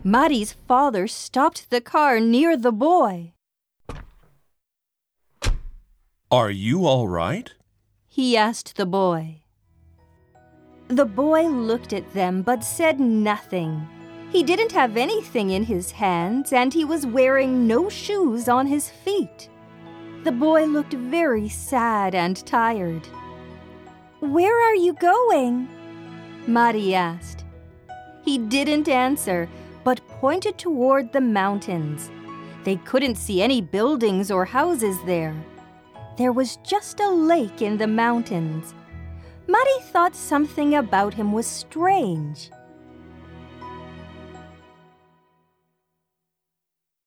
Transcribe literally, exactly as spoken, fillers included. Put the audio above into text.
Mari's father stopped the car near the boy. Are you all right? He asked the boy. The boy looked at them but said nothing. He didn't have anything in his hands and he was wearing no shoes on his feet. The boy looked very sad and tired. "Where are you going?" Mari asked. He didn't answer, but pointed toward the mountains. They couldn't see any buildings or houses there. There was just a lake in the mountains. Mari thought something about him was strange.